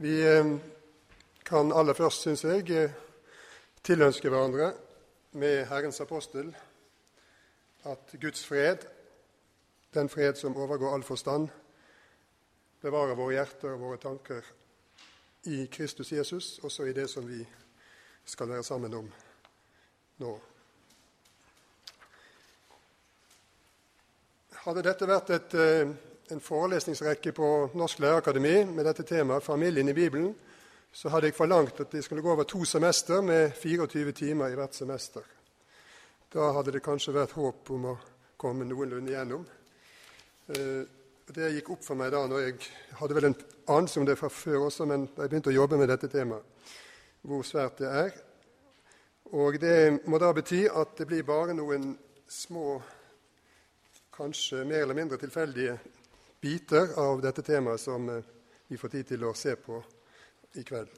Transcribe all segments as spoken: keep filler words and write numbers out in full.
Vi kan aller først, synes jeg, tilønske hverandre med Herrens apostel at Guds fred, den fred som overgår all forstand, bevarer våre hjerter og våre tanker i Kristus Jesus, også i det som vi skal være sammen om nå. Hadde dette vært et, en forelesningsrekke på Norsk Lærerakademi med dette temaet, familien i Bibelen, så hadde jeg forlangt at det skulle gå over to semester med fireogtyve timer i hvert semester. Da hadde det kanskje vært håp om å komme noenlunde igjennom. Det gikk opp for meg da, når jeg hadde vel en anelse om det fra før også, men da jeg begynte å jobbe med dette temaet, hvor svært det er. Og det må da bety at det blir bare noen små, kanskje mer eller mindre tilfeldige biter av dette temaet som vi får tid til å se på i kveld.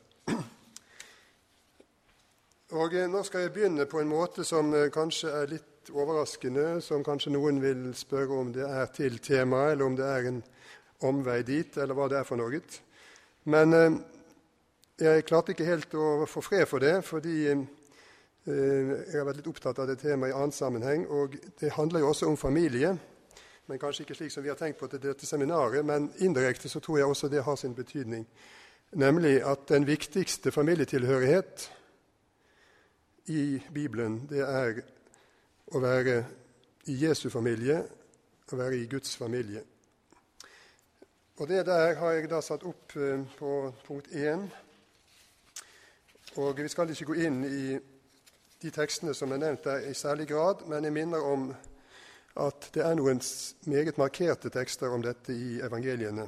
Og nå skal jeg begynne på en måte som kanskje er litt overraskende, som kanskje noen vil spørre om det er til temaet, eller om det er en omvei dit, eller hva det er for noe. Men jeg klarte ikke helt å få fred for det, fordi jeg har vært litt opptatt av det temaet i annen sammenheng, og det handler jo også om familie, men kanskje ikke slik som vi har tenkt på til dette seminaret, men indirekte så tror jeg også det har sin betydning, nemlig at den viktigste familietilhørighet i Bibelen, det er å være i Jesu familie, å være i Guds familie. Og det der har jeg da satt opp på punkt én, og vi skal ikke gå inn i de tekstene som er nevnt der i særlig grad, men jeg minner om at det er noen meget markerte tekster om dette i evangeliene.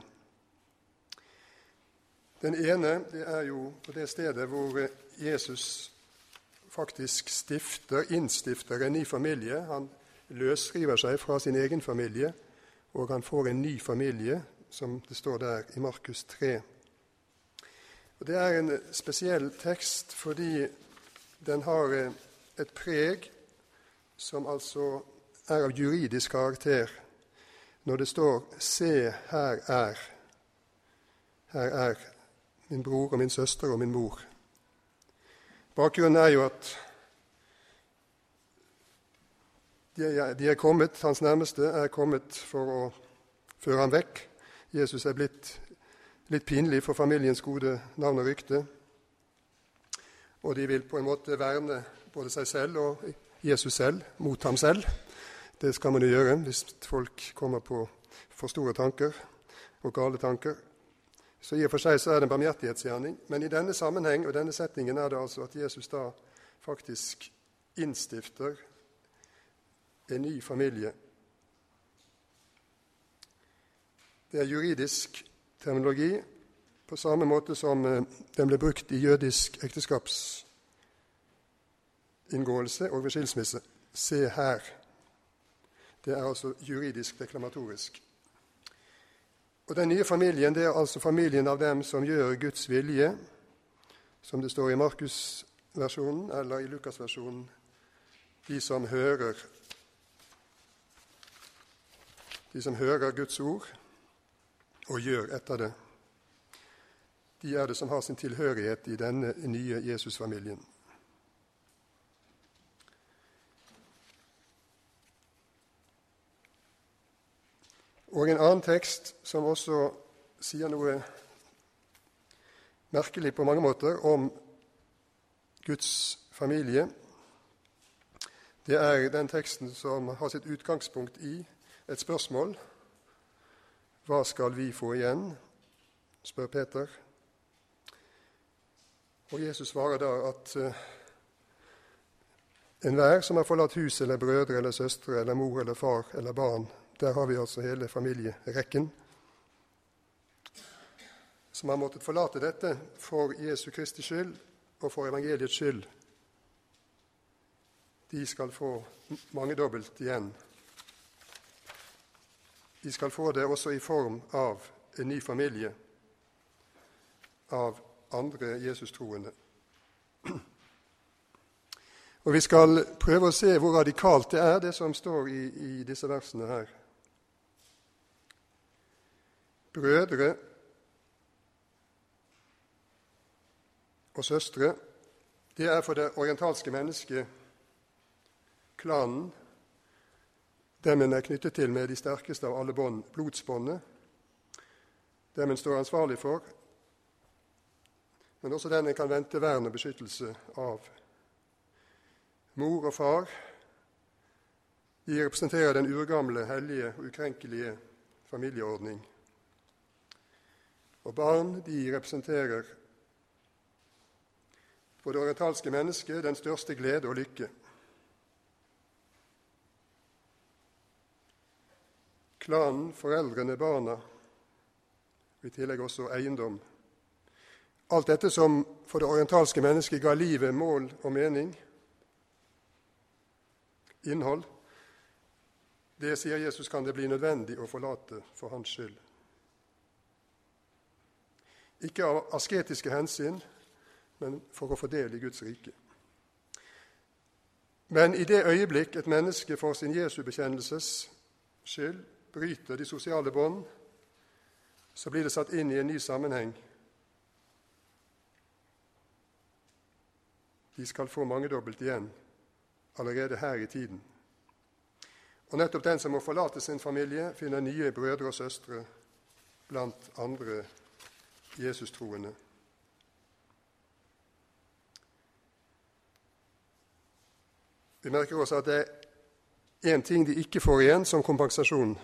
Den ene, det er jo på det stedet hvor Jesus faktisk stifter, innstifter en ny familie. Han løsriver seg fra sin egen familie, og han får en ny familie, som det står der i Markus tre. Og det er en spesiell tekst fordi den har et preg som altså er av juridisk karakter. Når det står «Se, her er», her er min bror og min søster og min mor. Bakgrunnen er jo at de er kommet, hans nærmeste er kommet for å føre ham vekk. Jesus er blitt litt pinlig for familiens gode navn og rykte, og de vil på en måte verne både seg selv og Jesus selv mot ham selv. Det skal man jo gjøre hvis folk kommer på for store tanker og gale tanker. Så i og for seg så er det en barmhjertighetsgjerning, men i denne sammenheng og denne setningen er det altså at Jesus da faktisk innstifter en ny familie. Det er juridisk terminologi, på samme måte som den ble brukt i jødisk ekteskapsinngåelse og ved skilsmisse. Se her. Det er altså juridisk deklamatorisk. Og den nye familien, det er altså familien av dem som gjør Guds vilje, som det står i Markus-versjonen eller i Lukas-versjonen, de som hører, de som hører Guds ord og gjør etter det. De er det som har sin tilhørighet i denne nye Jesus-familien. Og en annen tekst som også sier noe merkelig på mange måter om Guds familie, det er den teksten som har sitt utgangspunkt i et spørsmål. Hva skal vi få igjen? Spør Peter. Og Jesus svarer da at enhver som har forlatt hus eller brødre eller søstre eller mor eller far eller barn, der har vi altså hele familierekken, som har måttet forlate dette for Jesu Kristi skyld og for evangeliets skyld. De skal få mangedobbelt igjen. De skal få det også i form av en ny familie, av andre Jesus-troende. Og vi skal prøve å se hvor radikalt det er, det som står i, i disse versene her. Brødre og søstre, det er for det orientalske mennesket klanen, dem en er knyttet til med de sterkeste av alle bånd, blodsbåndene, dem en står ansvarlig for, men også den en kan vente vern og beskyttelse av. Mor og far, de representerer den urgamle, hellige og ukrenkelige familieordning. Og barn, de representerer for det orientalske mennesket den største glede og lykke. Klanen, foreldrene, barna, og i tillegg også eiendom. Alt dette som for det orientalske mennesket ga livet mål og mening, innhold, det, sier Jesus, kan det bli nødvendig å forlate for hans skyld. Ikke av asketiske hensyn, men for å få del i Guds rike. Men i det øyeblikk et menneske for sin Jesu bekjennelses skyld bryter de sosiale bånd, så blir det satt inn i en ny sammenheng. De skal få mangedobbelt igjen, allerede her i tiden. Og nettopp den som må forlate sin familie, finner nye brødre og søstre blant andre Jesus-troende. Vi merker også at det er en ting de ikke får igjen som kompensasjon,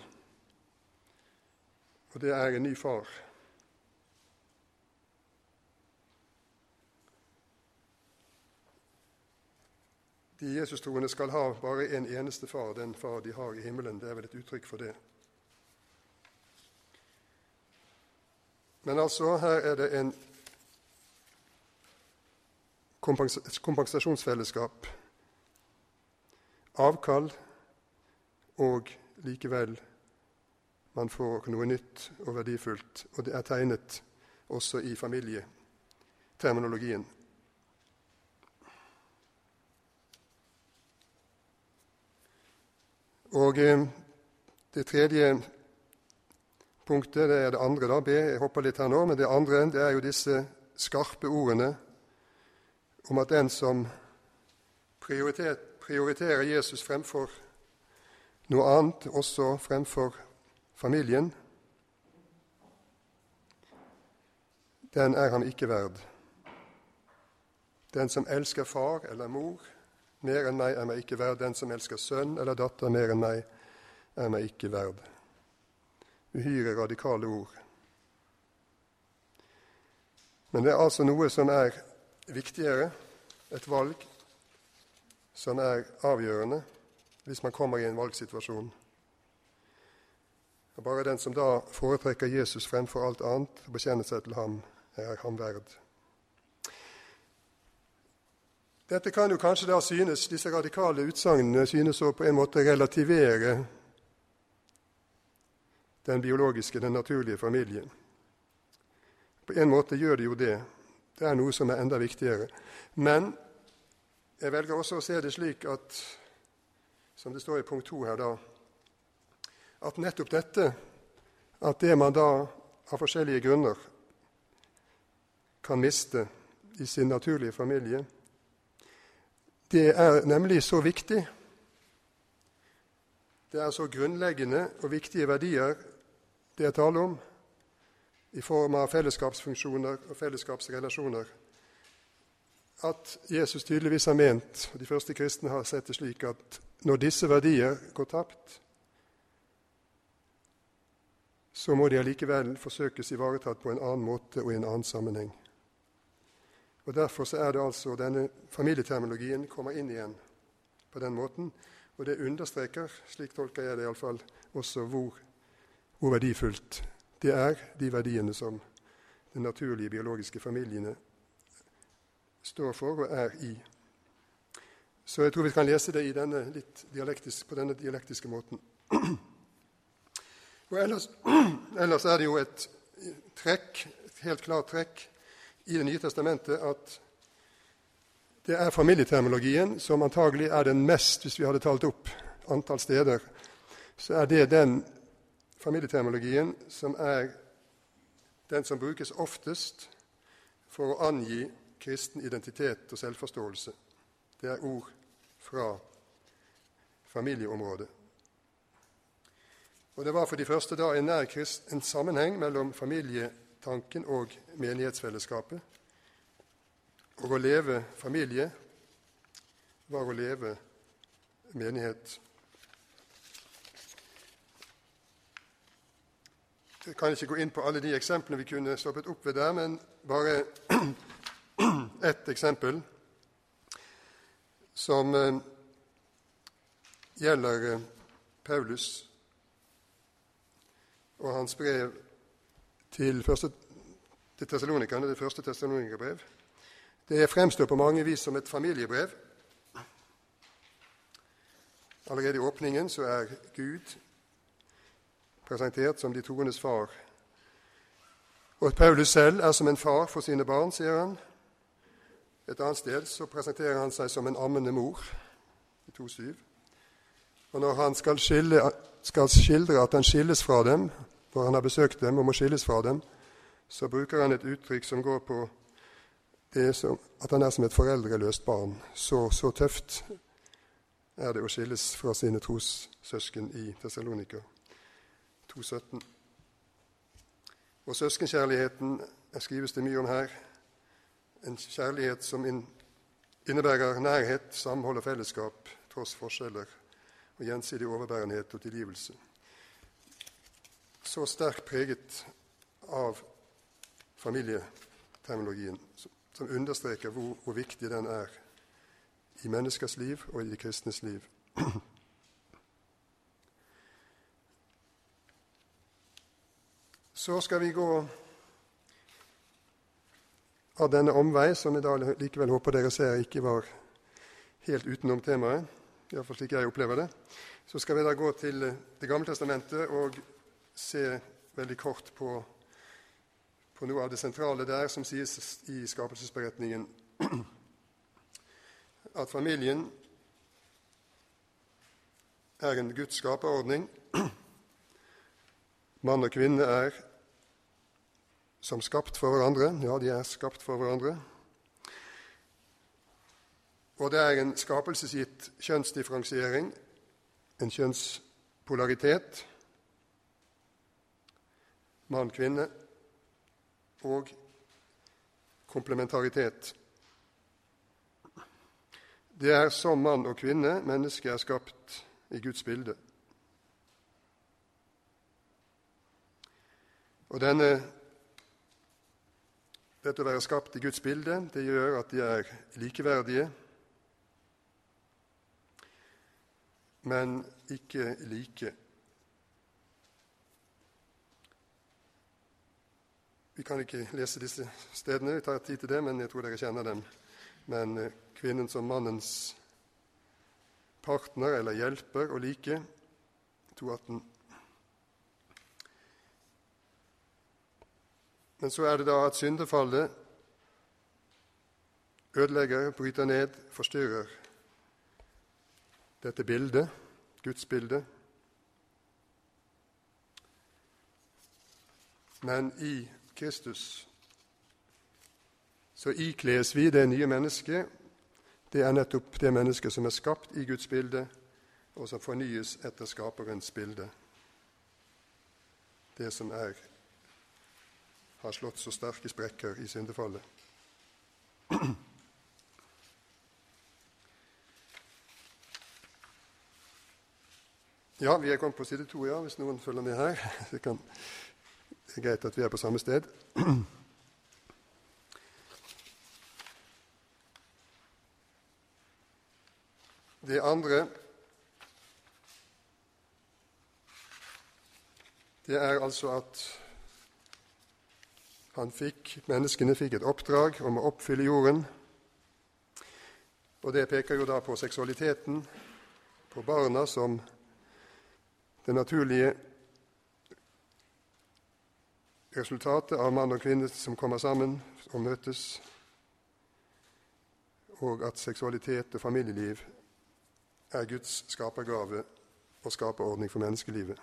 og det er en ny far. De Jesus-troende skal ha bare en eneste far, den far de har i himmelen. Det er vel et uttrykk for det. Men altså, her er det en kompens- kompensasjonsfellesskap. Avkall, og likevel man får noe nytt og verdifullt, og det er tegnet også i familieterminologien. Og det tredje punktet, det er det andre da, B, jeg hopper litt her nå, men det andre det er jo disse skarpe ordene om at den som prioriter, prioriterer Jesus fremfor noe annet, også fremfor familien, den er ham ikke verd. Den som elsker far eller mor mer enn meg er meg ikke verd. Den som elsker sønn eller datter mer enn meg er meg ikke verd. Uhyre radikale ord. Men det er altså noe som er viktigere, et valg som er avgjørende hvis man kommer i en valgsituasjon. Og bare den som da foretrekker Jesus fremfor alt annet og bekjenner seg til ham, er ham verd. Dette kan jo kanskje da synes, disse radikale utsagnene synes å på en måte relativere den biologiske, den naturlige familien. På en måte gjør det jo det. Det er noe som er enda viktigere. Men jeg velger også å se det slik at, som det står i punkt to her da, at nettopp dette, at det man da av forskjellige grunner kan miste i sin naturlige familie, det er nemlig så viktig. Det er så grunnleggende og viktige verdier det er tale om, i form av fellesskapsfunksjoner og fellesskapsrelasjoner, at Jesus tydeligvis har ment, og de første kristne har sett det slik, at når disse verdier går tapt, så må de allikevel forsøkes ivaretatt på en annen måte og i en annen sammenheng. Og derfor så er det altså denne familieterminologien kommer inn igjen på den måten, og det understreker, slik tolker jeg det i alle fall, også hvor, hvor verdifullt det er, de verdiene som de naturlige biologiske familiene står for og er i. Så jeg tror vi kan lese det i denne litt dialektisk, på denne dialektiske måten. Og ellers, ellers er det jo et trekk, et helt klart trekk i Det nye testamentet at det er familieterminologien som antagelig er den mest, hvis vi hadde talt opp antall steder, så er det den familieterminologien som er den som brukes oftest for å angi kristen identitet og selvforståelse. Det er ord fra familieområdet. Og det var for de første da en nær krist, en sammenheng mellom familietanken og menighetsfellesskapet. Og å leve familie var å leve menighet. Jeg kan ikke gå inn på alle de eksemplene vi kunne stoppet opp ved der, men bare ett eksempel som eh, gjelder eh, Paulus og hans brev til, første, til Thessalonikerne, det første Thessalonikerbrev. Det fremstår på mange vis som et familiebrev. Allerede i åpningen så er Gud presentert som de troendes far. Og at Paulus selv er som en far for sine barn, sier han. Et annet sted så presenterer han seg som en ammende mor, i to syv. Og når han skal, skille, skal skildre at han skilles fra dem, hvor han har besøkt dem og må skilles fra dem, så bruker han et uttrykk som går på det som, at han er som et foreldreløst barn. Så, så tøft er det å skilles fra sine trossøsken i Thessalonika. to sytten. Og søskenkjærligheten skrives det mye om her. En kjærlighet som innebærer nærhet, samhold og fellesskap, tross forskjeller og gjensidig overbærenhet og tilgivelse. Så sterkt preget av familieterminologien, som understreker hvor, hvor viktig den er i menneskers liv og i de kristnes liv. Så skal vi gå av denne omvei, som jeg da likevel håper dere ser ikke var helt utenom temaet, i hvert fall slik jeg opplever det. Så skal vi da gå til Det gamle testamentet og se veldig kort på, på noe av det sentrale der som sies i skapelsesberetningen. At familien er en Guds skaperordning. Mann og kvinne er som skapt for hverandre. Ja, de er skapt for hverandre. Og det er en skapelsesgitt kjønnsdifferensiering, en kjønnspolaritet, mann-kvinne, og komplementaritet. Det er som mann og kvinne mennesket er skapt i Guds bilde. Og denne, dette å være skapt i Guds bilde, det gjør at de er likeverdige, men ikke like. Vi kan ikke lese disse stedene, vi tar tid til det, men jeg tror dere kjenner dem. Men kvinnen som mannens partner eller hjelper og like, to atten. Men så er det da at syndefallet ødelegger, bryter ned, forstyrrer dette bildet, Guds bilde. Men i Kristus så ikles vi det nye mennesket. Det er nettopp det mennesket som er skapt i Guds bilde, og som fornyes etter skaperens bilde. Det som er, har slått så sterke sprekker i syndefallet. Ja, vi er kommet på side to, ja, hvis noen følger med her. Det, kan, det er greit at vi er på samme sted. Det andre, det er altså at han fikk, menneskene fikk et oppdrag om å oppfylle jorden, og det peker jo da på seksualiteten, på barna som det naturlige resultatet av mann og kvinne som kommer sammen og møtes, og at seksualitet og familieliv er Guds skapergave og skaperordning for menneskelivet.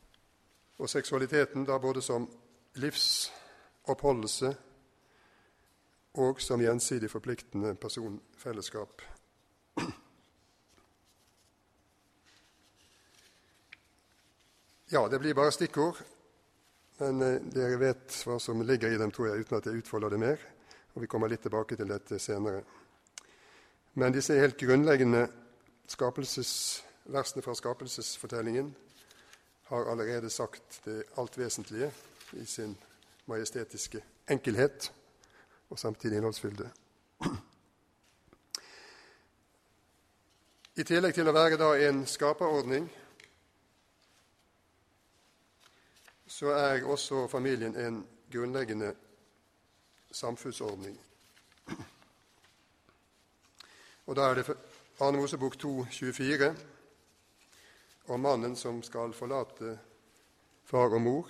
Og seksualiteten da både som livsoppholdelse og som gjensidig forpliktende personfellesskap. Ja, det blir bare stikkord, men eh, dere vet hva som ligger i dem, tror jeg, uten at jeg utfolder det mer, og vi kommer litt tilbake til dette senere. Men disse helt grunnleggende versene fra skapelsesfortellingen har allerede sagt det alt vesentlige i sin majestetiske enkelhet og samtidig innholdsfylde. I tillegg til å være da en skaperordning, så er også familien en grunnleggende samfunnsordning. Og da er det Andre Mosebok to tjuefire om mannen som skal forlate far og mor.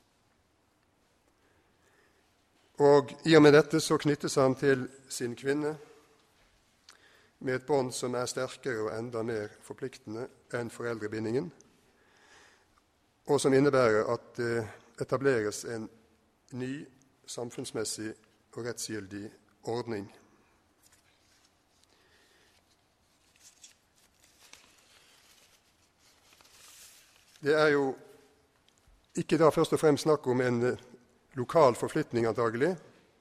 Og i og med dette så knyttes han til sin kvinne med et bånd som er sterkere og enda mer forpliktende enn foreldrebindingen, og som innebærer at det etableres en ny samfunnsmessig og rettsgyldig ordning. Det er jo ikke da først og fremst snakk om en lokal forflytning, antagelig.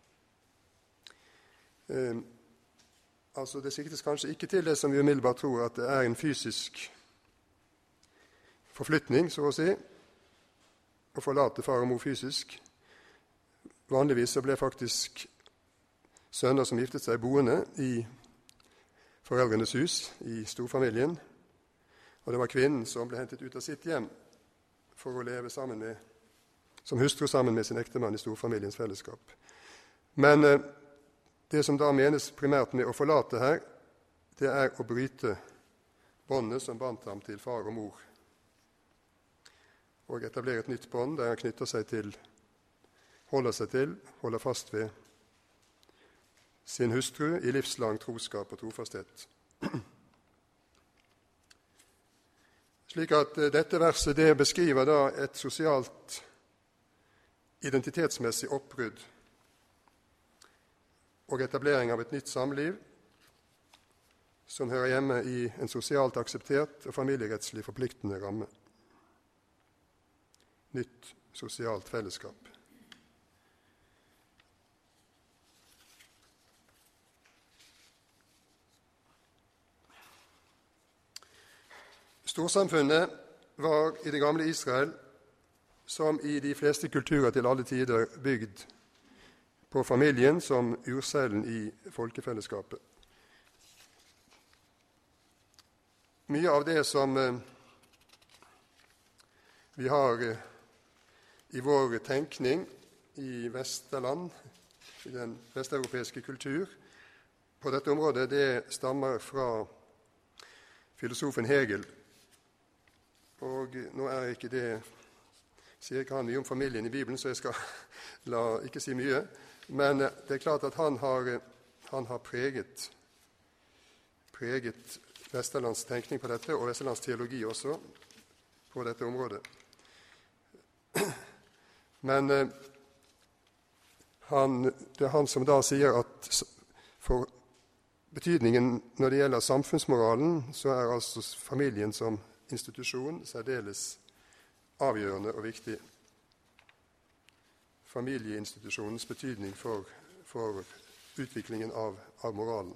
Eh, altså Det siktes kanskje ikke til det som vi umiddelbart tror, at det er en fysisk forflytning, så å si, å forlate far og mor fysisk. Vanligvis så ble faktisk sønner som giftet seg boende i foreldrenes hus, i storfamilien, og det var kvinnen som ble hentet ut av sitt hjem for å leve sammen med, som hustru sammen med sin ektemann i storfamiliens fellesskap. Men eh, det som da menes primært med å forlate her, det er å bryte båndet som bandt ham til far og mor, og etablere et nytt bånd der han knytter seg til, holder seg til, holder fast ved sin hustru i livslang troskap og trofasthet. Slik at dette verset det beskriver da et sosialt, identitetsmessig oppbrudd og etablering av et nytt samliv som hører hjemme i en sosialt akseptert og familierettslig forpliktende ramme. Nytt sosialt fellesskap. Storsamfunnet var i det gamle Israel, som i de fleste kulturer til alle tider, bygd på familien som urselen i folkefellesskapet. Mye av det som vi har i vår tenkning i Vesterland, i den vesteuropeiske kultur, på dette området, det stammer fra filosofen Hegel. Og nå er ikke det, sier ikke han mye om familien i Bibelen, så jeg skal la, ikke si mye, men det er klart at han har, han har preget, preget Vesterlands tenkning på dette, og Vesterlands teologi også, på dette området. Men eh, han, det er han som da sier at for betydningen når det gjelder samfunnsmoralen, så er altså familien som institusjon særdeles avgjørende og viktig. Familieinstitusjonens betydning for, for utviklingen av, av moralen.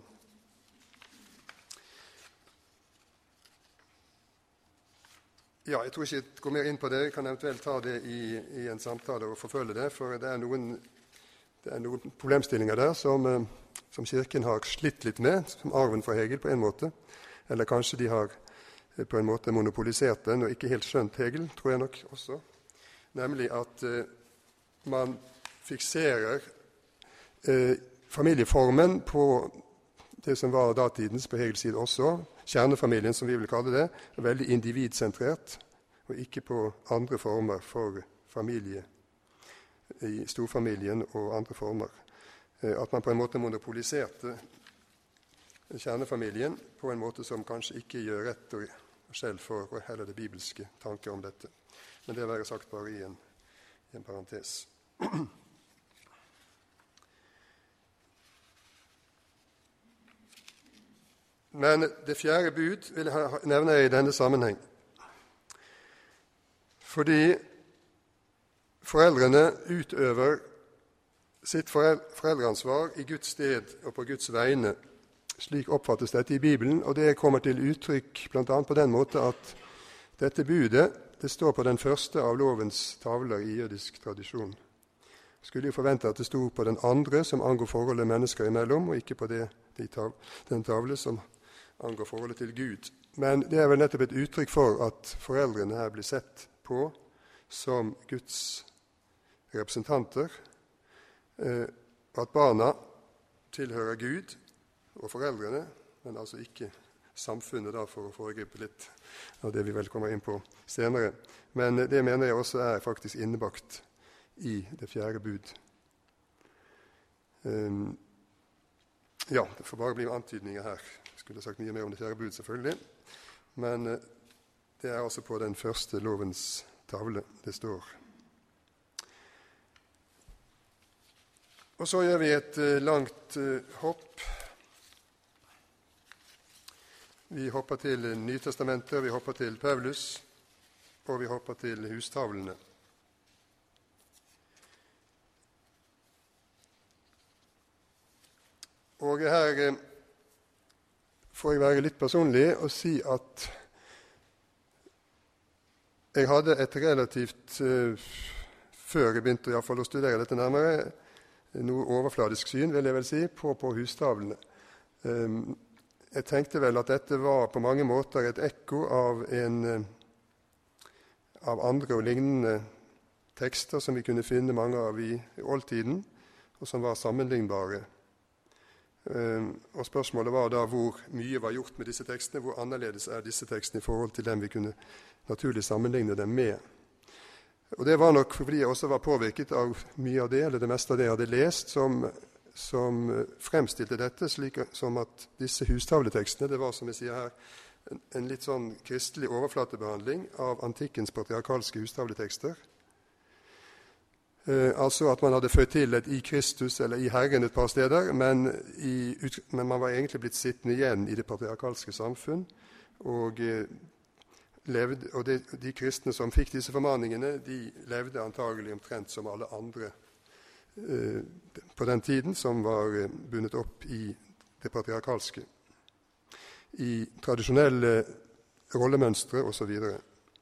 Ja, jeg tror ikke jeg går mer inn på det. Jeg kan eventuelt ta det i, i en samtale og forfølge det, for det er noen, det er noen problemstillinger der som, som Kirken har slitt litt med, som arven fra Hegel på en måte, eller kanskje de har på en måte monopolisert den og ikke helt skjønt Hegel, tror jeg nok også, nemlig at eh, man fikserer eh, familieformen på det som var datidens på Hegels side også, kjernefamilien som vi vil kalle det, er veldig individsentrert, og ikke på andre former for familie i storfamilien og andre former. At man på en måte monopoliserte kjernefamilien på en måte som kanskje ikke gjør rett og skjell for heller det bibelske tanker om dette. Men det være sagt bare i en, i en parentes. Men det fjerde bud vil jeg nevne i denne sammenheng. Fordi foreldrene utøver sitt foreldreansvar i Guds sted og på Guds vegne. Slik oppfattes dette i Bibelen, og det kommer til uttrykk blant annet på den måte at dette budet det står på den første av lovens tavler i jødisk tradisjon. Skulle jo forvente at det sto på den andre som angår forholdet mennesker imellom, og ikke på det, de tav, den tavle som angår forholdet til Gud. Men det er vel nettopp et uttrykk for at foreldrene her blir sett på som Guds representanter, at barna tilhører Gud og foreldrene, men altså ikke samfunnet da, for å foregripe litt av det vi vel kommer inn på senere. Men det mener jeg også er faktisk innebakt i det fjerde bud. Um, ja, det får bare bli antydninger her. Jeg skulle sagt mye mer om det fjerde bud, selvfølgelig. Men uh, det er altså på den første lovens tavle det står. Og så gjør vi et uh, langt uh, hopp. Vi hopper til Nytestamentet, vi hopper til Paulus, og vi hopper til hustavlene. Og her eh, får jeg være litt personlig og si at jeg hadde et relativt, eh, før jeg begynte i hvert fall å studere dette nærmere, noe overfladisk syn, vil jeg vel si, på, på hustavlene. Um, Jeg tenkte vel at dette var på mange måter et ekko av, en, av andre og lignende tekster som vi kunne finne mange av i oldtiden, og som var sammenlignbare. Og spørsmålet var da hvor mye var gjort med disse tekstene, hvor annerledes er disse tekstene i forhold til dem vi kunne naturlig sammenligne dem med. Og det var nok fordi jeg også var påvirket av mye av det, eller det meste av det jeg hadde lest, som som fremstilte dette slik som at disse hustavletekstene, det var som jeg sier her, en, en litt sånn kristelig overflatebehandling av antikkens patriarkalske hustavletekster. Eh, altså at man hadde født til et i Kristus eller i Herren et par steder, men, i, men man var egentlig blitt sittende igjen i det patriarkalske samfunn, og, eh, levde, og det, de kristne som fikk disse formaningene, de levde antagelig omtrent som alle andre på den tiden som var bundet opp i det patriarkalske, i tradisjonelle rollemønstre og så videre.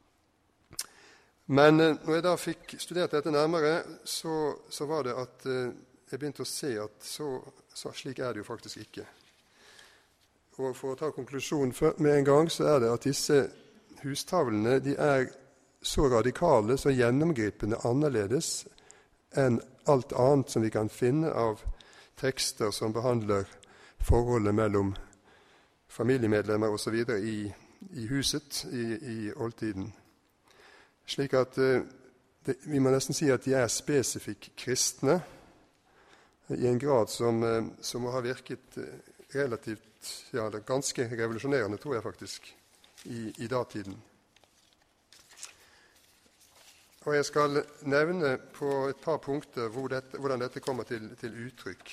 Men når jeg da fikk studert dette nærmere, så, så var det at jeg begynte å se at så, så slik er det jo faktisk ikke. Og for å ta konklusjonen med en gang, så er det at disse hustavlene, de er så radikale, så gjennomgripende annerledes enn alt annet som vi kan finne av tekster som behandler forholdet mellom familiemedlemmer og så videre i, i huset i, i oldtiden. Slik at eh, det, vi må nesten si at de er spesifikk kristne i en grad som, eh, som må ha virket relativt, ja, ganske revolusjonerende, tror jeg faktisk, i, i datiden. Og jeg skal nevne på et par punkter hvor dette, hvordan dette kommer til, til uttrykk.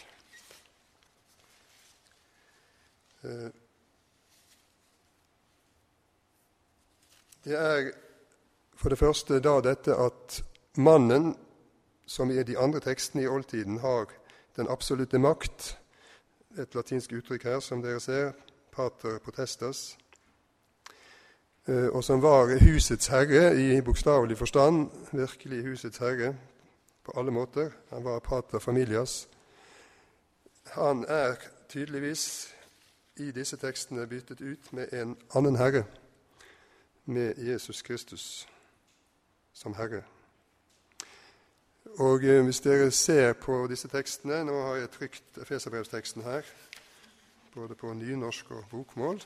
Det er for det første da dette at mannen, som i de andre tekstene i oldtiden har den absolutte makt, et latinsk uttrykk her som dere ser, pater potestas, og som var husets herre i bokstavelig forstand, virkelig husets herre på alle måter. Han var pater familias. Han er tydeligvis i disse tekstene byttet ut med en annen herre, med Jesus Kristus som herre. Og hvis dere ser på disse tekstene, nå har jeg trykt Efeserbrevsteksten her, både på nynorsk og bokmål,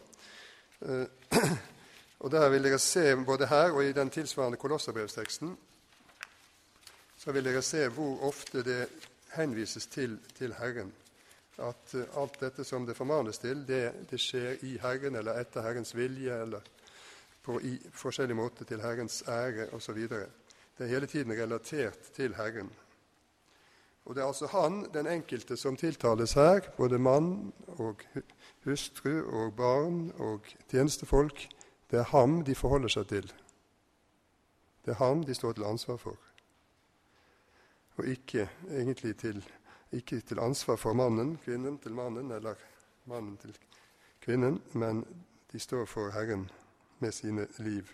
og der vil dere se, både her og i den tilsvarende Kolosserbrevsteksten, så vil dere se hvor ofte det henvises til, til Herren. At uh, alt dette som det formanes til, det, det skjer i Herren, eller etter Herrens vilje, eller på i forskjellig måte til Herrens ære, og så videre. Det er hele tiden relatert til Herren. Og det er altså han, den enkelte, som tiltales her, både mann og hustru og barn og tjenestefolk. Det er ham de forholder seg til. Det er ham de står til ansvar for. Og ikke egentlig til, ikke til ansvar for mannen, kvinnen til mannen, eller mannen til kvinnen, men de står for Herren med sine liv.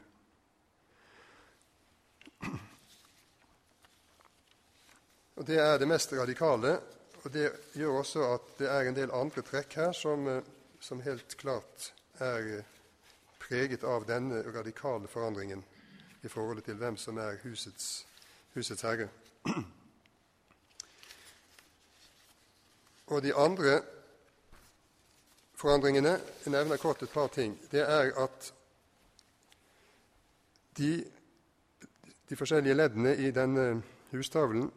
Og det er det mest radikale, og det gjør også at det er en del andre trekk her som, som helt klart er preget av denne radikale forandringen i forholdet til hvem som er husets, husets herre. Og de andre forandringene, jeg nevner kort et par ting, det er at de, de forskjellige leddene i denne hustavlen,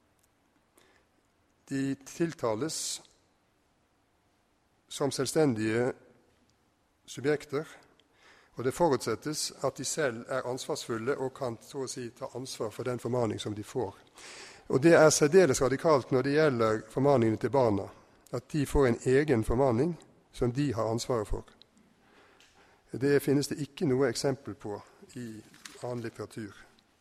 de tiltales som selvstendige subjekter, og det forutsettes at de selv er ansvarsfulle og kan så å si ta ansvar for den formaning som de får. Og det er særdeles radikalt når det gjelder formaningene til barna, at de får en egen formaning som de har ansvaret for. Det finnes det ikke noe eksempel på i annen litteratur.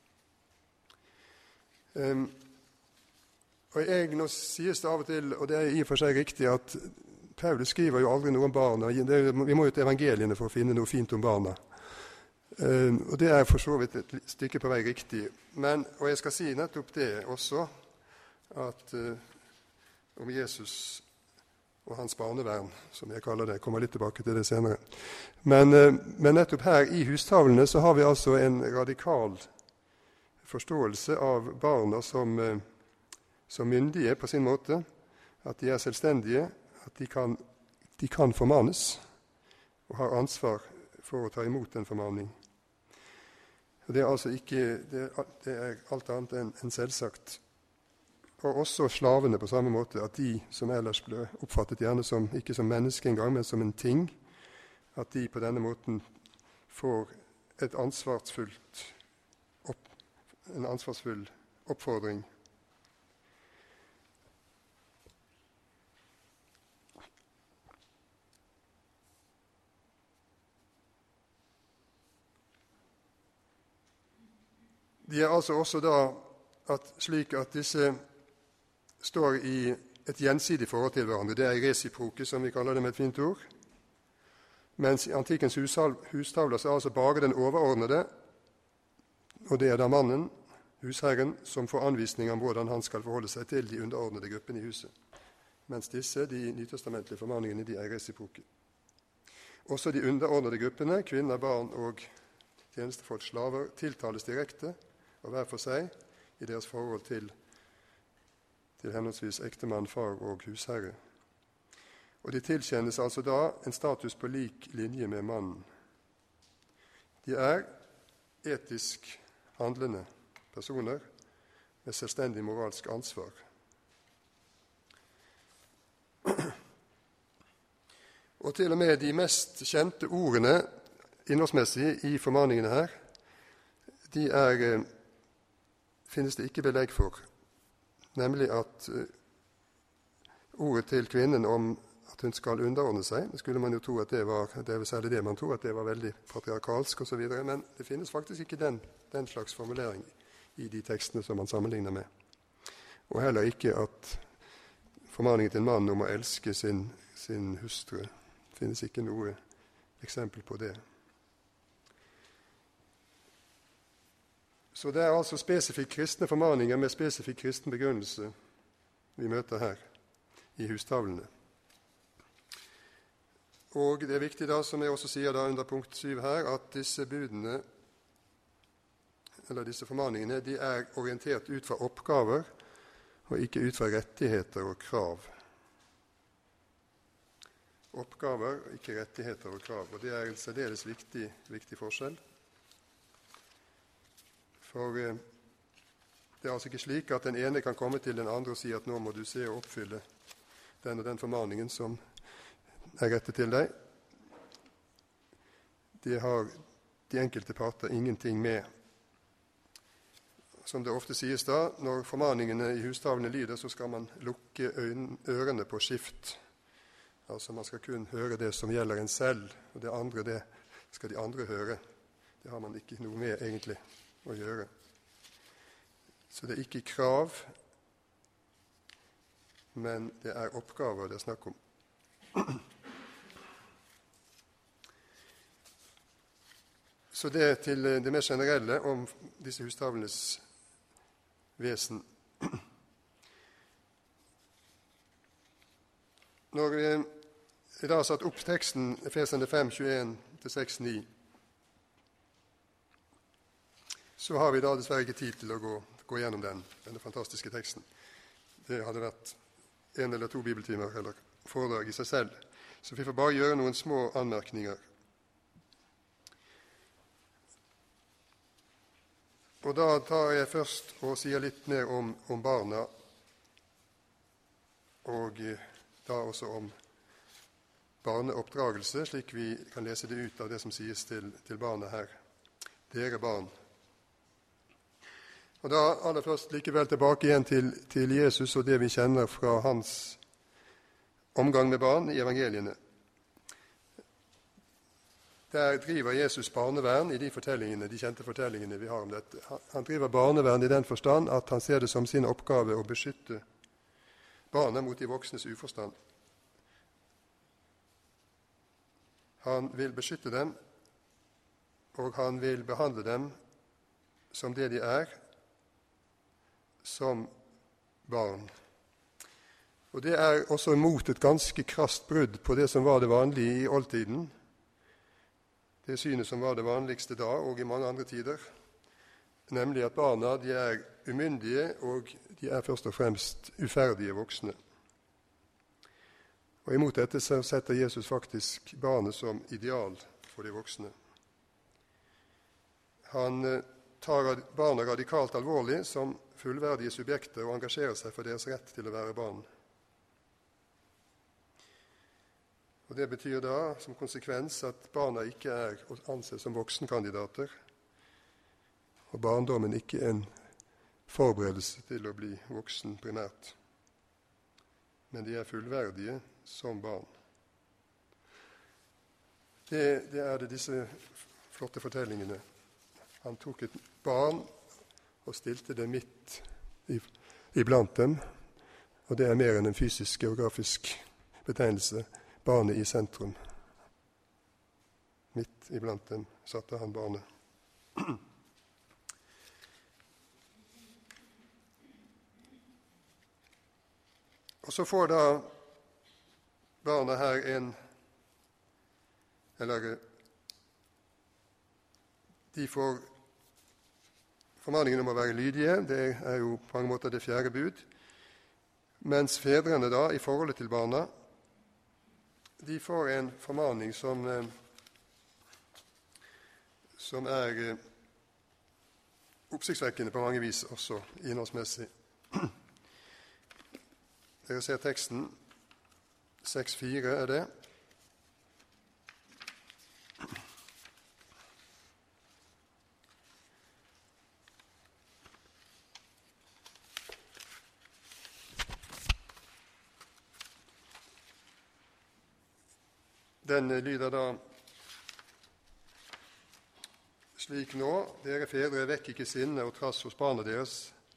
Um, og jeg, nå sies det av og til, og det er i og for seg riktig, at Paulus skriver jo aldri noe om barna. Vi må jo til evangeliene for å finne noe fint om barna. Um, og det er for så vidt et stykke på vei riktig. Men, og jeg skal si nettopp det også, at uh, om Jesus og hans barnevern, som jeg kaller det, jeg kommer litt tilbake til det senere. Men, uh, men nettopp her i hustavlene så har vi altså en radikal forståelse av barna som, uh, som myndige på sin måte, at de er selvstendige, at de kan, de kan formanes og har ansvar for å ta imot en formaning. Og det er altså ikke, det er, det er alt annet enn en selvsagt. Og også slavene på samme måte, at de som ellers ble oppfattet gjerne som, ikke som menneske engang, men som en ting, at de på denne måten får et ansvarsfullt opp, en ansvarsfull oppfordring. De er altså også da at slik at disse står i et gjensidig forhold til hverandre. Det er resiproke, som vi kaller det med et fint ord. Mens i antikkens hustavler så er altså bare den overordnede, og det er da mannen, husherren, som får anvisning om hvordan han skal forholde seg til de underordnede gruppene i huset. Mens disse, de nytestamentlige formaningene, de er resiproke. Også de underordnede gruppene, kvinner, barn og tjenestefolk, slaver, tiltales direkte, og hver for seg i deres forhold til, til henholdsvis ektemann, far og husherre. Og de tilkjennes altså da en status på lik linje med mannen. De er etisk handlende personer med selvstendig moralsk ansvar. Og til og med de mest kjente ordene innholdsmessig i formaningene her, de er, finnes det ikke belegg for, nemlig at uh, ordet til kvinnen om at hun skal underordne seg, det skulle man jo tro at det var, det er særlig det man tror, at det var veldig patriarkalsk og så videre, men det finnes faktisk ikke den, den slags formulering i de tekstene som man sammenligner med. Og heller ikke at formaningen til en mann om å elske sin, sin hustru, finnes ikke noe eksempel på det. Så det er altså spesifikt kristne formaninger med spesifikk kristen begrunnelse vi møter her i hustavlene. Og det er viktig da, som jeg også sier da under punkt syv her, at disse budene, eller disse formaningene, de er orientert ut fra oppgaver og ikke ut fra rettigheter og krav. Oppgaver, ikke rettigheter og krav, og det er en særdeles viktig, viktig forskjell. For eh, det er altså ikke slik at den ene kan komme til den andre og si at nå må du se og oppfylle den og den formaningen som er rettet til deg. Det har de enkelte parter ingenting med. som det ofte sies da, når formaningene i hustavlene lyder, så skal man lukke øyn, ørene på skift. Altså man skal kun høre det som gjelder en selv, og det andre, det skal de andre høre. Det har man ikke noe med egentlig å gjøre. Så det er ikke krav, men det er oppgaver det er snakk om. Så det til det mer generelle om disse hustavlenes vesen. Når jeg da har satt opp teksten Efeserne fem, tjueen til seks, ni, så har vi da dessverre ikke tid til å gå, gå gjennom den, denne fantastiske teksten. Det hadde vært en eller to bibeltimer eller foredrag i seg selv. Så vi får bare gjøre noen små anmerkninger. Og da tar jeg først og sier litt mer om, om barna, og da også om barneoppdragelse, slik vi kan lese det ut av det som sies til, til barna her. Dere barn. Og da aller først likevel tilbake igjen til, til Jesus og det vi kjenner fra hans omgang med barn i evangeliene. Der driver Jesus barnevern i de fortellingene, de kjente fortellingene vi har om dette. Han driver barnevern i den forstand at han ser det som sin oppgave å beskytte barna mot de voksnes uforstand. Han vil beskytte dem, og han vil behandle dem som det de er, som barn. Og det er også mot et ganske krast brudd på det som var det vanlige i oldtiden, det synet som var det vanligste da og i mange andre tider, nemlig at barna de er umyndige og de er først og fremst uferdige voksne. Og imot dette så setter Jesus faktisk barnet som ideal for de voksne. Han tar barna radikalt alvorlig som fullverdige subjekter og engasjerer seg for deres rett til å være barn. Og det betyr da som konsekvens at barna ikke er å anse som voksenkandidater, og barndommen ikke en forberedelse til å bli voksen primært. Men de er fullverdige som barn. Det, det er det disse flotte fortellingene. Han tok et barn og stilte det midt iblant dem, og det er mer enn en fysisk geografisk betegnelse. Barnet i sentrum. Midt iblant dem satte han barnet. Og så får da barna her en, eller de får formaningen om å være lydige, det er jo på mange måter det fjerde bud, mens fedrene da, i forholdet til barna, de får en formaning som, som er oppsiktsvekkende på mange vis også innholdsmessig. Dere ser teksten, seks fire er det. Den lyder da slik nå: Dere fedre, vekk ikke sinne og trass hos barna deres.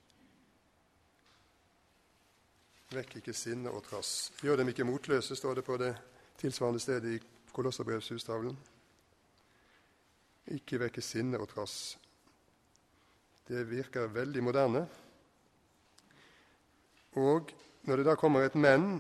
Vekk ikke sinne og trass. Gjør dem ikke motløse, står det på det tilsvarende stedet i Kolosserbrevshustavlen. Ikke vekke sinne og trass. Det virker veldig moderne. Og når det da kommer et men,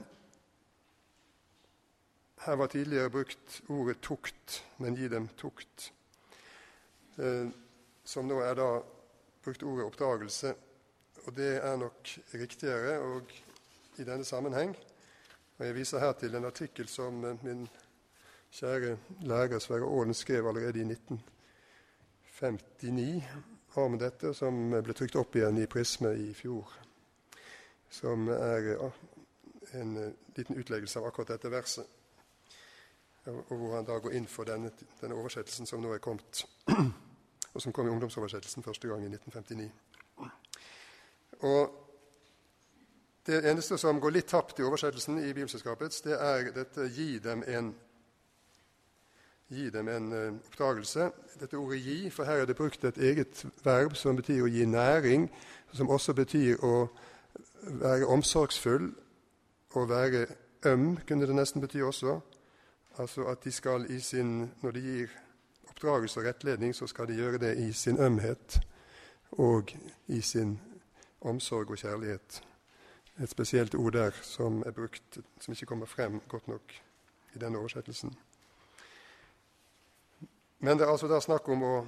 her var tidligere brukt ordet tukt, men gi dem tukt, eh, som nå er da brukt ordet oppdragelse, og det er nok riktigere og i denne sammenheng. Og jeg viser her til en artikkel som min kjære lærer Sverre Aalen skrev allerede i nitten femtini om dette, som ble trykt opp igjen i Prisme i fjor, som er en liten utleggelse av akkurat dette verset, og hvor han da går inn for denne, denne oversettelsen som nå er kommet, og som kom i ungdomsoversettelsen første gang i nitten femtini. Og det eneste som går litt tapt i oversettelsen i Bibelselskapets, det er dette gi dem en, gi dem en uh, oppdragelse. Dette ordet gi, for her er det brukt et eget verb som betyr å gi næring, som også betyr å være omsorgsfull og være øm, kunne det nesten bety også. Altså at de skal i sin, når de gir oppdragelse og rettledning, så skal de gjøre det i sin ømhet og i sin omsorg og kjærlighet. Et spesielt ord der som er brukt, som ikke kommer frem godt nok i denne oversettelsen. Men det er altså da snakk om å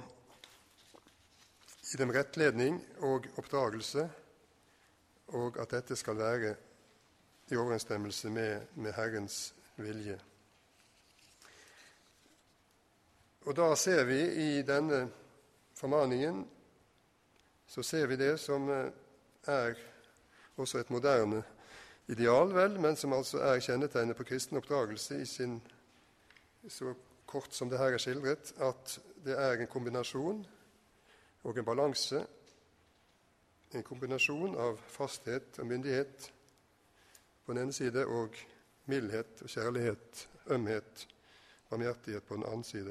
gi dem rettledning og oppdragelse, og at dette skal være i overensstemmelse med, med Herrens vilje. Og da ser vi i denne formaningen, så ser vi det som er også et moderne ideal, vel, men som altså er kjennetegnet på kristen oppdragelse i sin, så kort som det her er skildret, at det er en kombinasjon og en balanse, en kombinasjon av fasthet og myndighet på den ene side, og mildhet og kjærlighet, ømhet, barmhjertighet på den andre side.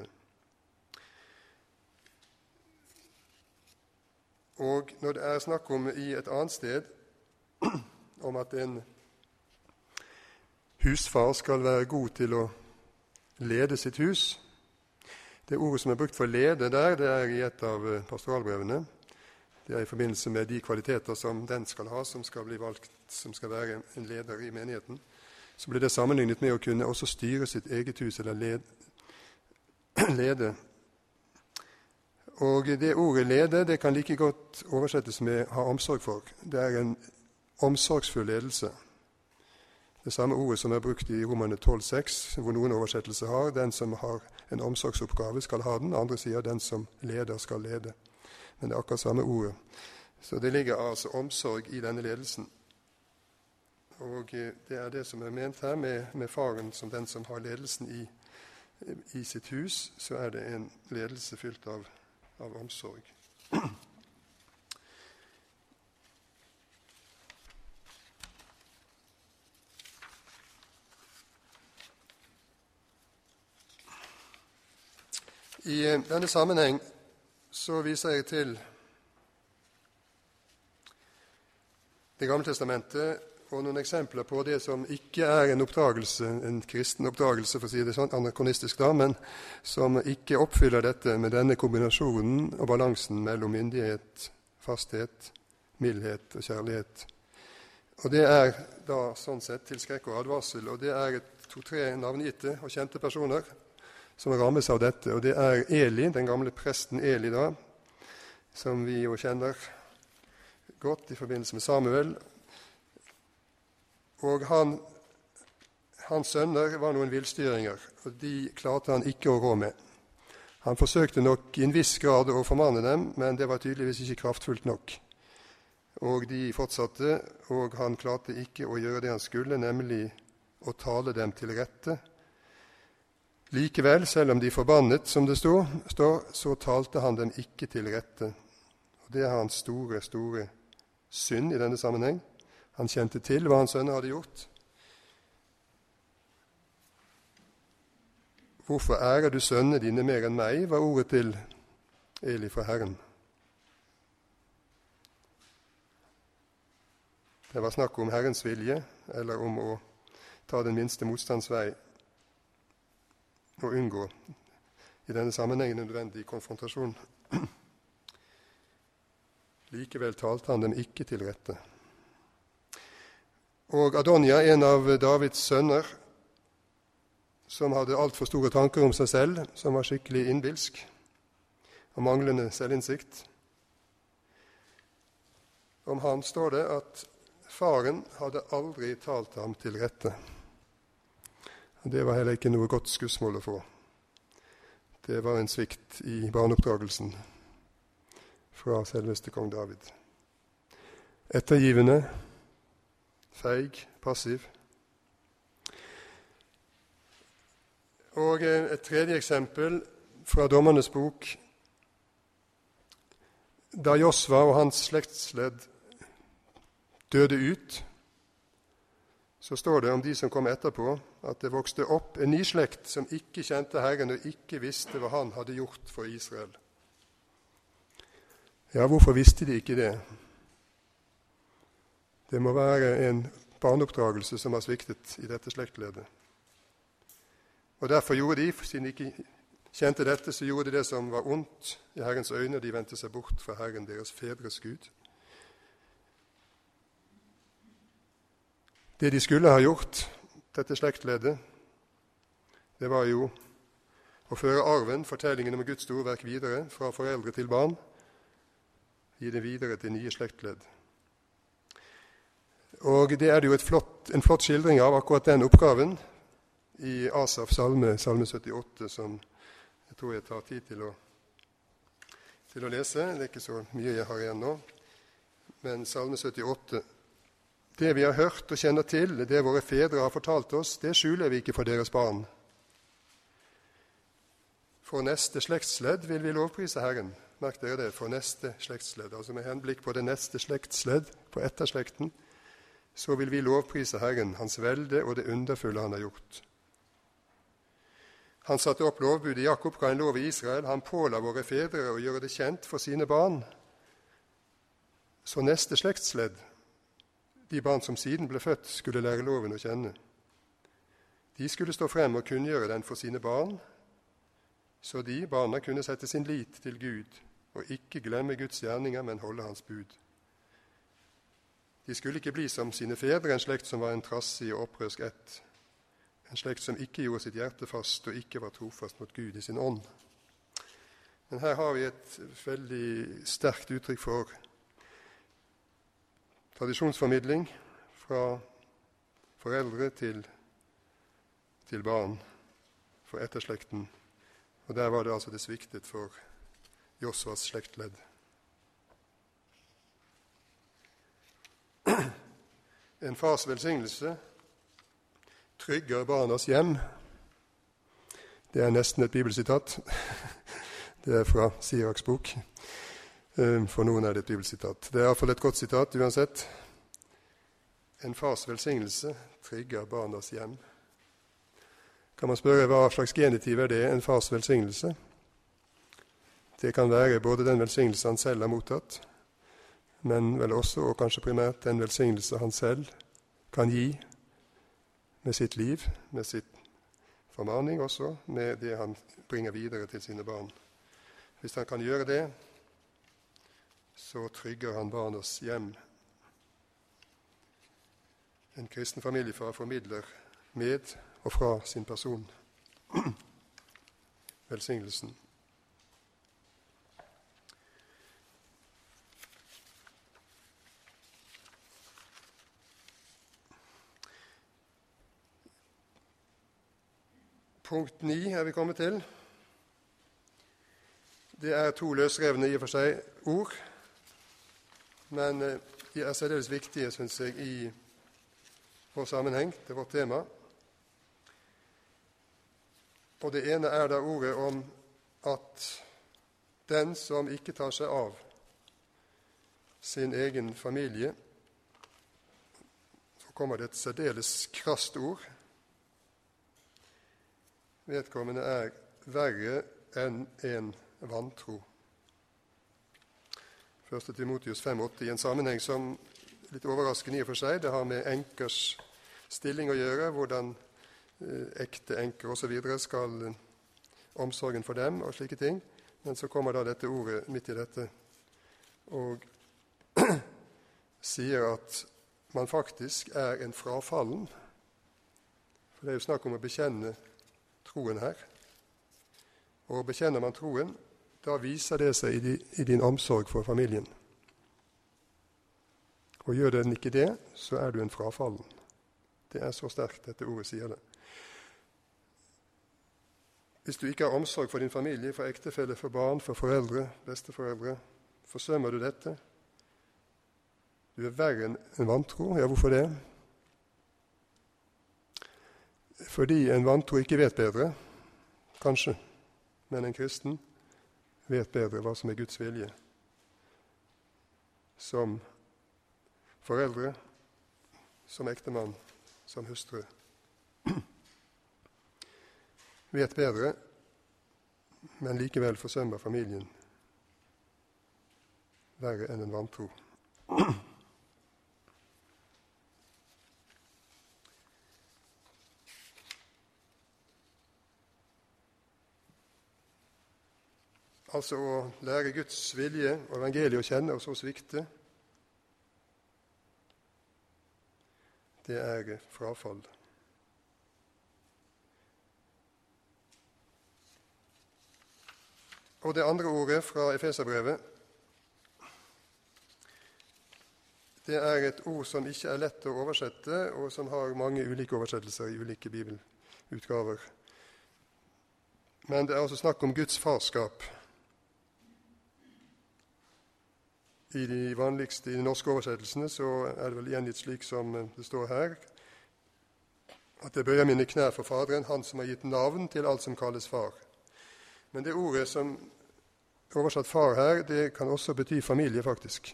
Og når det er snakk om i et annet sted, om at en husfar skal være god til å lede sitt hus. Det ordet som er brukt for lede der, det er i et av pastoralbrevene. Det er i forbindelse med de kvaliteter som den skal ha, som skal bli valgt, som skal være en leder i menigheten. Så blir det sammenlignet med å kunne også styre sitt eget hus, eller lede. lede. Og det ordet lede, det kan like godt oversettes med ha omsorg for. Det er en omsorgsfull ledelse. Det samme ordet som er brukt i Romerne tolv seks, hvor noen oversettelser har, den som har en omsorgsoppgave skal ha den, andre sier den som leder skal lede. Men det er akkurat samme ordet. Så det ligger altså omsorg i denne ledelsen. Og det er det som er ment her med, med faren som den som har ledelsen i, i sitt hus, så er det en ledelse fylt av, av omsorg. I denne sammenheng så viser jeg til Det gamle testamentet og noen eksempler på det som ikke er en oppdragelse, en kristen oppdragelse, for å si det sånn, anakronistisk da, men som ikke oppfyller dette med denne kombinasjonen og balansen mellom myndighet, fasthet, mildhet og kjærlighet. Og det er da sånn sett til skrekk og advarsel, og det er to-tre navngitte og kjente personer som rammes av dette, og det er Eli, den gamle presten Eli da, som vi jo kjenner godt i forbindelse med Samuel. Og han, hans sønner var noen villstyringer, og de klarte han ikke å rå med. Han forsøkte nok i en viss grad å formanne dem, men det var tydeligvis ikke kraftfullt nok. Og de fortsatte, og han klarte ikke å gjøre det han skulle, nemlig å tale dem til rette. Likevel, selv om de forbannet, som det står, så talte han dem ikke til rette. Og det er hans store, store synd i denne sammenheng. Han kjente til hva hans sønner hadde gjort. Hvorfor ærer du sønnene dine mer enn meg, var ordet til Eli fra Herren. Det var snakk om Herrens vilje, eller om å ta den minste motstandsvei og unngå i denne sammenhengen nødvendig konfrontasjon. Likevel talte han dem ikke til rette. Og Adonja, en av Davids sønner, som hadde alt for store tanker om seg selv, som var skikkelig innbilsk og manglende selvinnsikt. Om han står det at faren hadde aldri talt ham til rette. Det var heller ikke noe godt skussmål å få. Det var en svikt i barneoppdragelsen fra selveste kong David. Ettergivende, feig, passiv. Og et tredje eksempel fra Dommernes bok. Da Josva og hans slektsledd døde ut, så står det om de som kom etterpå, at det vokste opp en ny slekt som ikke kjente Herren og ikke visste hva han hadde gjort for Israel. Ja, hvorfor visste de ikke det? Det må være en barneoppdragelse som har sviktet i dette slektledet. Og derfor gjorde de, siden de ikke kjente dette, så gjorde de det som var ondt i Herrens øyne, og de vendte seg bort fra Herren, deres fedres Gud. Det de skulle ha gjort, dette slektledet, det var jo å føre arven, fortellingen om Guds storverk videre, fra foreldre til barn, gi det videre til nye slektledd. Og det er jo et flott, en flott skildring av akkurat den oppgaven i Asaf salme, salme syttiåtte, som jeg tror jeg tar tid til å, til å lese. Det er ikke så mye jeg har igjen nå, men salme syttiåtte. Det vi har hørt og kjenner til, det våre fedre har fortalt oss, det skjuler vi ikke for deres barn. For neste slektsledd vil vi lovprise Herren. Merk dere det, for neste slektsledd. Altså med henblikk på det neste slektsledd, på etterslekten, så vil vi lovprise Herren, hans velde og det underfulle han har gjort. Han satte opp lovbudet, Jakob ga en lov i Israel, han påla våre fedre å gjøre det kjent for sine barn. Så neste slektsledd, de barn som siden ble født, skulle lære loven å kjenne. De skulle stå frem og kunngjøre den for sine barn, så de, barna, kunne sette sin lit til Gud og ikke glemme Guds gjerninger, men holde hans bud. De skulle ikke bli som sine fedre, en slekt som var en trassig og opprørsk ett, en slekt som ikke gjorde sitt hjerte fast og ikke var trofast mot Gud i sin ånd. Men her har vi et veldig sterkt uttrykk for tradisjonsformidling fra foreldre til, til barn, for etterslekten. Og der var det altså det sviktet for Josvas slektledd. En fars velsignelse trygger barnas hjem. Det er nesten et bibelsitat. Det er fra Siraks bok. For noen er det et bibelsitat. Det er i hvert fall et godt sitat uansett. En fars velsignelse trygger barnas hjem. Kan man spørre hva slags genitiv er det, en fars velsignelse? Det kan være både den velsignelse han selv har mottatt, men vel også, og kanskje primært, den velsignelse han selv kan gi med sitt liv, med sitt formaning også, med det han bringer videre til sine barn. Hvis han kan gjøre det, så trygger han barnas hjem. En kristen familiefar formidler med og fra sin person velsignelsen. Punkt ni er vi kommet til. Det er to løsrevne i og for seg ord, men de er særdeles viktige, synes jeg, i vår sammenheng til vårt tema. Og det ene er da ordet om at den som ikke tar seg av sin egen familie, så kommer det et særdeles krast ord. Vedkommende er verre enn en vantro. Første Timotheus fem åtte, i en sammenheng som litt overraskende i og for seg. Det har med enkers stilling å gjøre, hvordan eh, ekte enker og så videre skal eh, omsorgen for dem og slike ting. Men så kommer da dette ordet midt i dette og sier at man faktisk er en frafallen. For det er jo snakk om å bekjenne troen her. Og bekjenner man troen, da viser det seg i, di, i din omsorg for familien. Og gjør den ikke det, så er du en frafallen. Det er så sterkt dette ordet sier det. Hvis du ikke har omsorg for din familie, for ektefelle, for barn, for foreldre, besteforeldre, forsømmer du dette. Du er verre enn en vantro. Ja, hvorfor det? Fordi en vantro ikke vet bedre, kanskje, men en kristen vet bedre hva som er Guds vilje, som foreldre, som ektemann, som hustru. Vet bedre, men likevel forsømmer familien verre enn en vantro. Altså å lære Guds vilje og evangeliet å kjenne og så svikte, det er frafall. Og det andre ordet fra Efeserbrevet, det er et ord som ikke er lett å oversette, og som har mange ulike oversettelser i ulike bibelutgaver. Men det er altså snakk om Guds farskap. I de vanligste, i de norske oversettelsene, så er det vel gjengitt slik som det står her, at jeg bøyer mine knær for Faderen, han som har gitt navn til alt som kalles far. Men det ordet som er oversatt far her, det kan også bety familie, faktisk.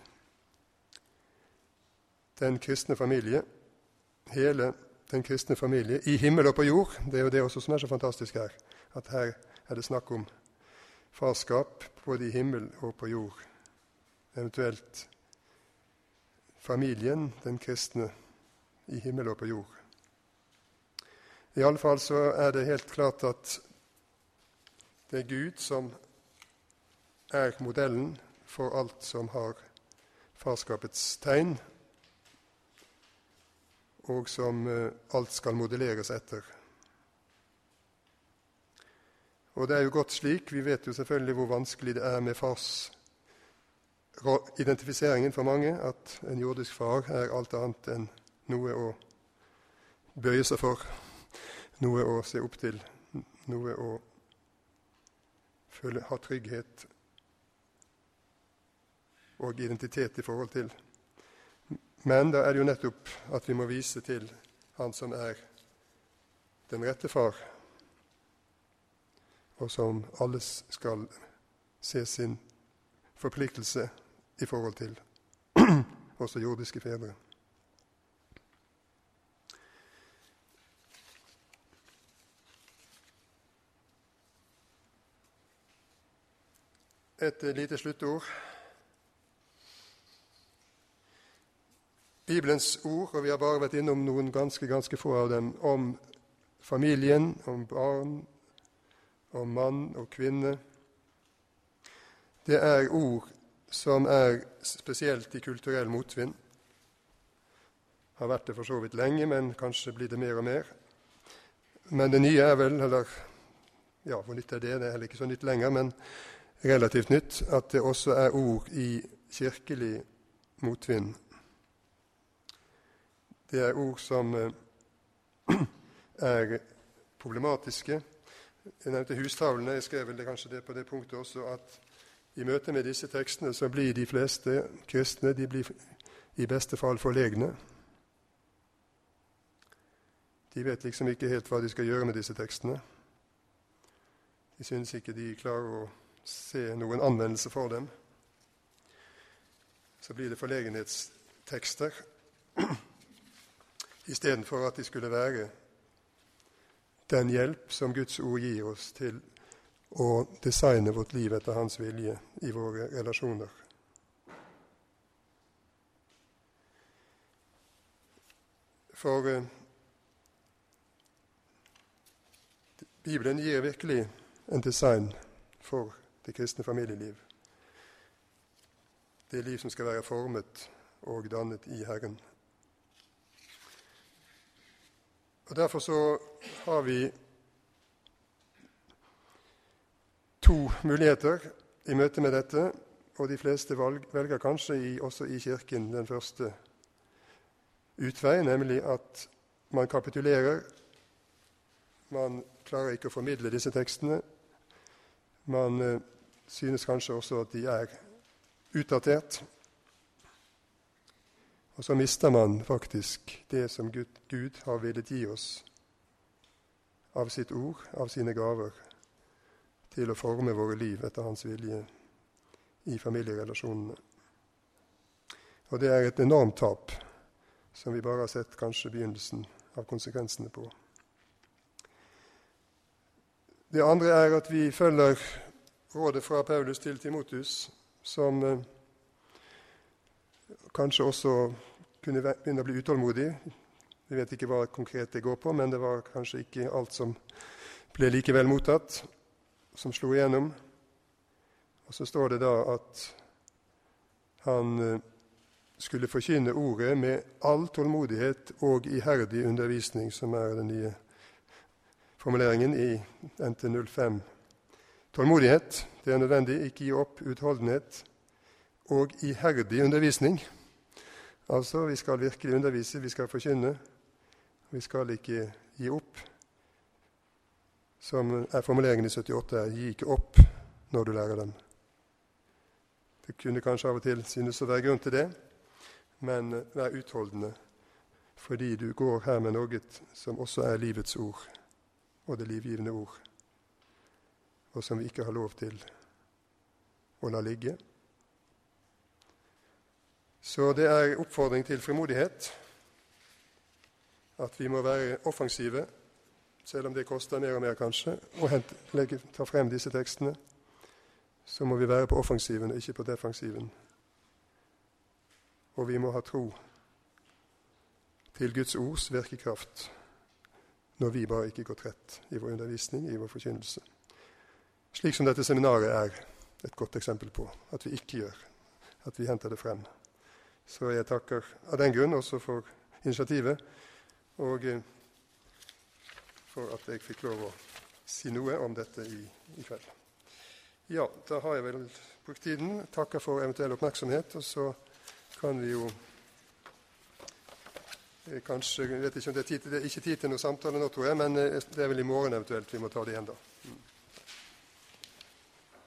Den kristne familie, hele den kristne familie, i himmel og på jord, det er jo det også som er så fantastisk her, at her er det snakk om farskap både i himmel og på jord. Eventuelt familien, den kristne, i himmel og på jord. I alle fall så er det helt klart at det er Gud som er modellen for alt som har farskapets tegn, og som alt skal modelleres etter. Og det er jo godt slik, vi vet jo selvfølgelig hvor vanskelig det er med fars identifiseringen for mange, at en jordisk far er alt annet enn noe å bøye seg for, noe å se opp til, noe å føle, ha trygghet og identitet i forhold til. Men da er det jo nettopp at vi må vise til han som er den rette far, og som alle skal se sin forpliktelse i forhold til, også jordiske fedre. Et lite sluttord. Bibelens ord, og vi har bare vært innom noen ganske, ganske få av dem, om familien, om barn, om mann og kvinne. Det er ord som er spesielt i kulturell motvind. Har vært det for så vidt lenge, men kanskje blir det mer og mer. Men det nye er vel, eller ja, hvor nytt er det? Det er heller ikke så nytt lenger, men relativt nytt, at det også er ord i kirkelig motvind. Det er ord som er problematiske. Jeg nevnte hustavlene, jeg skrev vel det kanskje det på det punktet også, at i møte med disse tekstene så blir de fleste kristne, de blir i beste fall forlegne. De vet liksom ikke helt hva de skal gjøre med disse tekstene. De synes ikke de klarer å se noen anvendelse for dem. Så blir det forlegenhetstekster, i stedet for at de skulle være den hjelp som Guds ord gir oss til å designe vårt liv etter hans vilje i våre relasjoner. For uh, Bibelen gir virkelig en design for det kristne familieliv. Det liv som skal være formet og dannet i Herren. Og derfor så har vi to muligheter i møte med dette, og de fleste velger kanskje i, også i kirken den første utvei, nemlig at man kapitulerer, man klarer ikke å formidle disse tekstene, man uh, synes kanskje også at de er utdatert, og så mister man faktisk det som Gud, Gud har villet gi oss av sitt ord, av sine gaver, til å forme våre liv etter hans vilje i familierelasjonene. Og det er et enormt tap, som vi bare har sett kanskje begynnelsen av konsekvensene på. Det andre er at vi følger rådet fra Paulus til Timotheus, som eh, kanskje også kunne begynne å bli utålmodig. Vi vet ikke hva konkret det går på, men det var kanskje ikke alt som ble likevel mottatt, som slo igjennom. Og så står det da at han eh, skulle forkynne ordet med all tålmodighet og iherdig undervisning, som er den nye formuleringen i N T null fem. Tålmodighet, det er nødvendig, ikke gi opp, utholdenhet og iherdig undervisning. Altså, vi skal virkelig undervise, vi skal forkynne, vi skal ikke gi opp. Som er formuleringen i syttiåtte, er gi ikke opp når du lærer dem. Det kunne kanskje av og til synes å være grunn til det, men vær utholdende, fordi du går her med noe som også er livets ord, og det livgivende ord, og som vi ikke har lov til å la ligge. Så det er oppfordring til frimodighet, at vi må være offensive, selv om det koster mer og mer kanskje, og hente, legge, ta frem disse tekstene, så må vi være på offensiven og ikke på defensiven. Og vi må ha tro til Guds ords virkekraft, når vi bare ikke går trett i vår undervisning, i vår forkynnelse. Slik som dette seminaret er et godt eksempel på, at vi ikke gjør, at vi henter det frem. Så jeg takker av den grunn også for initiativet, og for at jeg fikk lov å si noe om dette i, i kveld. Ja, da har jeg vel brukt tiden. Takker for eventuell oppmerksomhet, og så kan vi jo kanskje, jeg vet ikke om det er, tid, det er ikke tid til noen samtale nå, tror jeg, men det er vel i morgen eventuelt vi må ta det igjen da.